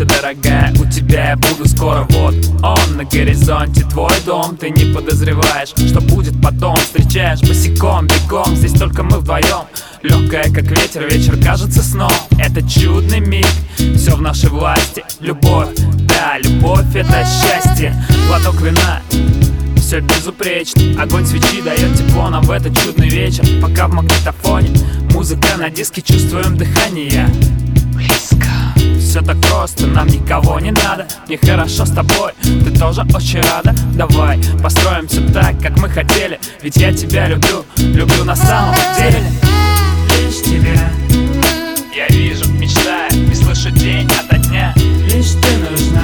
дорогая, у тебя я буду скоро. Вот он на горизонте, твой дом. Ты не подозреваешь, что будет потом. Встречаешь босиком, бегом, здесь только мы вдвоем. Легкая, как ветер, вечер кажется сном. Это чудный миг, все в нашей власти. Любовь, да, любовь — это счастье. Глоток вина, все безупречно. Огонь свечи дает тепло нам в этот чудный вечер. Пока в магнитофоне музыка на диске, чувствуем дыхание близко. Все так просто, нам никого не надо. Мне хорошо с тобой, ты тоже очень рада. Давай построим все так, как мы хотели. Ведь я тебя люблю, люблю на самом деле. Лишь тебя я вижу, мечтаю, и слышу день ото дня. Лишь ты нужна,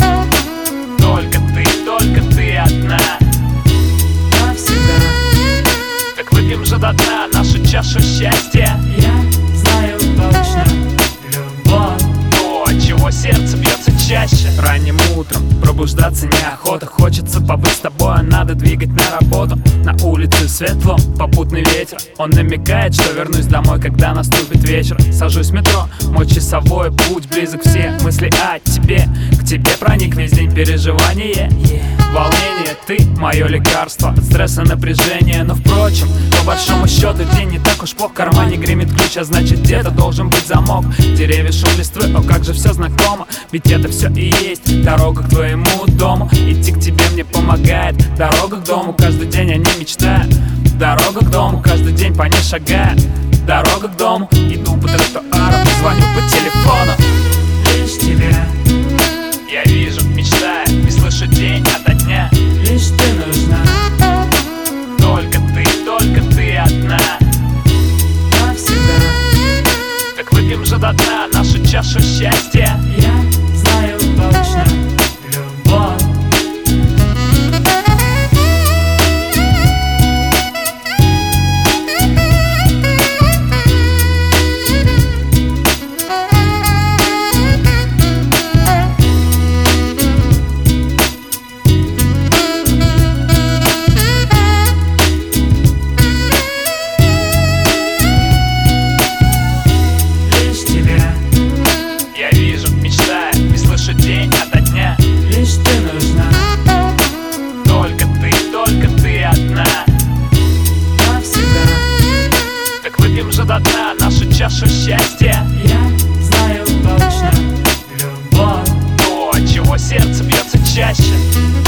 только ты одна. Навсегда. Так выпьем же до дна нашу чашу счастья. Я знаю точно, любовь то, от чего сердце бьется чаще. Ранним утром пробуждаться неохота. Хочется побыть с тобой, а надо двигать на работу. На улице светло, попутный ветер. Он намекает, что вернусь домой, когда наступит вечер. Сажусь в метро, мой часовой путь близок. Все мысли о тебе, к тебе проник весь день переживание. Волнение, ты мое лекарство от стресса, напряжения. Но впрочем, по большому счету день не так уж плох. В кармане гремит ключ, а значит где-то должен быть замок. Деревья, шум листвы, о как же все знакомо. Ведь это все и есть дорога к твоему дому. Идти к тебе мне помогает дорога к дому. Каждый день о ней мечтаю. Дорога к дому, каждый день по ней шагаю. Дорога к дому, иду по тротуару, звоню по телефону. Лишь тебя я вижу, мечтаю, и слышу день ото дня. Лишь ты нужна, только ты одна. Навсегда. Так выпьем же до дна нашу чашу счастья. Я знаю точно, любовь. День ото дня. Лишь ты нужна, только ты одна. Навсегда. Так выпьем же до дна нашу чашу счастья. Я знаю точно, любовь то, от чего сердце бьется чаще.